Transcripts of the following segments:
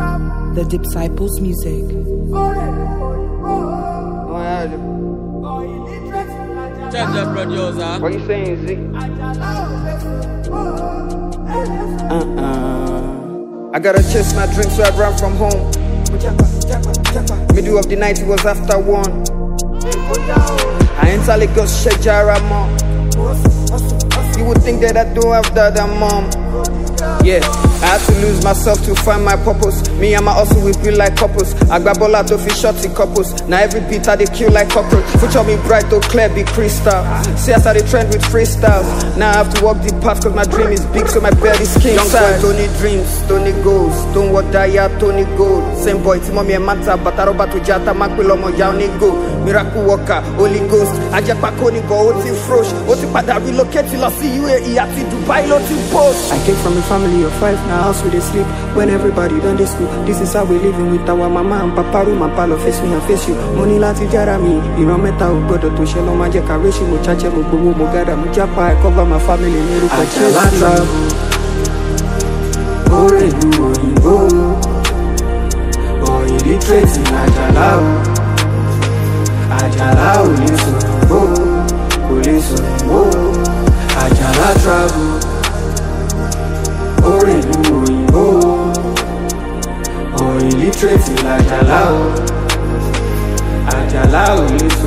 The Disciples Music. Change the producer. What you saying, Z? I gotta chase my dreams, so I ran from home. Middle of the night, it was after 1. I enter Lagos, check Jarama. You would think that I don't have dad and mom. Yeah, I had to lose myself to find my purpose. Me and my hustle, we feel like couples. I grab all out of fish shots in couples. Now every beat I they kill like cockroach. Future me bright, though clear, be crystal. See us how they trend with freestyles. Now I have to walk the path cause my dream is big, so my belly skin young size. Young boy, Tony dreams, Tony goals. Don't what die, Tony gold. Same boy, Timomi and Manta, Bataroba to Jata, Maquilomo, Yauni go. Miracle Walker, Holy Ghost. Ajapakoni go, Oti Frosh. Oti Pada relocate, till I see you here, Iati Dubai, Loti Post. I came from a family of 5, now house with a sleep. When everybody done this school, this is how we living with our mama and papa room and palo face me and face you. Money lati jara mi, meta ugodo to shelo maje kareshi mo chache mo gbowo mo gada mo japa I cover my family niru ko chase. Ore lu oyinbo, o illiterate in Ajala o le so Ajala travel. Ore lu oyinbo, o illiterate in Ajala o le so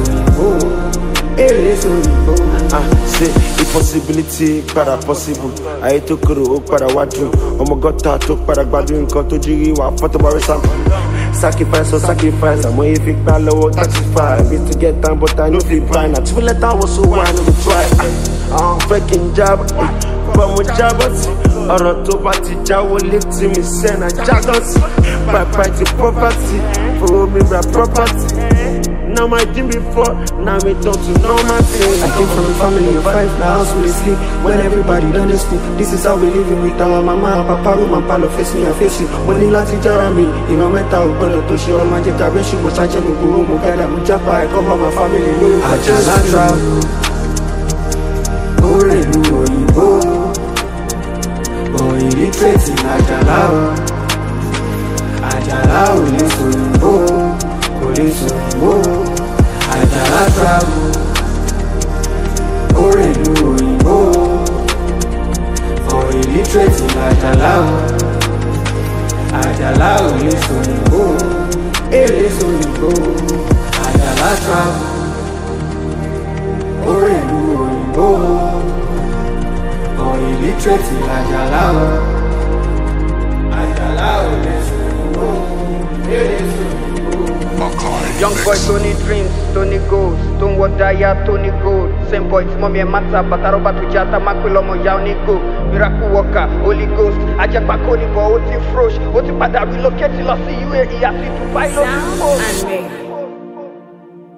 say impossibility para possible. I to kuro para wadu. Oh my God, talk para gbadu nkan to jiri wa photo bar sample. Sacrifice or sacrifice. I'm way big low taxify. I need to get down, but I know the blind. Not to let down was so why I know the try. I'm freaking job, but my job is. Ọ̀rọ̀ tó bá ti jáwó létí mi sẹ́nà jágọ́sì. Bye to poverty, for me by property. Now my dream before, now me turn to normal thing. I came from a family of 5, now house with a sleep. When everybody done this school, this is how we living with our mama and papa room and palo face me and face you. Money lati jara mi, meta ugodo to shelo maje kareshi mo chache mo gbowo mo gada mo japa I cover my family niru ko Ajala travel. Ore lu oyinbo, o illiterate in Ajala o le so Ajala travel. Ore lu oyinbo, o illiterate in Ajala o le so Ajala travel. Ore lu oyinbo, o illiterate in Ajala o le so Young boy, Tony dreams, Tony goals. Don't what die, Tony gold. Same boy, Timomi and Manta, Bataroba to Jata, Maquilomo, Yauni go. Miracle Walker, Holy Ghost. Ajapakoni go, Oti Frosh. Oti Pada relocate, till I see you here, Iati Dubai, Loti Post.